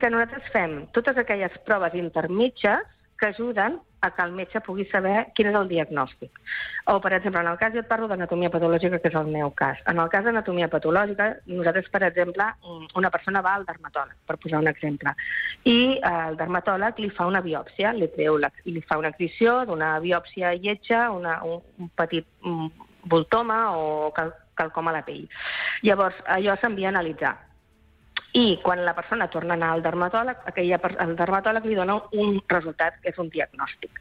que nosaltres fem totes aquelles proves intermitges que ajuden a que el metge pugui saber quin és el diagnòstic. O, per exemple, en el cas, jo et parlo d'anatomia patològica, que és el meu cas. En el cas d'anatomia patològica, nosaltres, per exemple, una persona va al dermatòleg, per posar un exemple, i el dermatòleg li fa una biòpsia, li fa una excisió d'una biòpsia lletja, un petit voltoma o quelcom a la pell. Llavors, allò s'envia a analitzar. I quan la persona torna a anar al dermatòleg, el dermatòleg li dona un resultat que és un diagnòstic.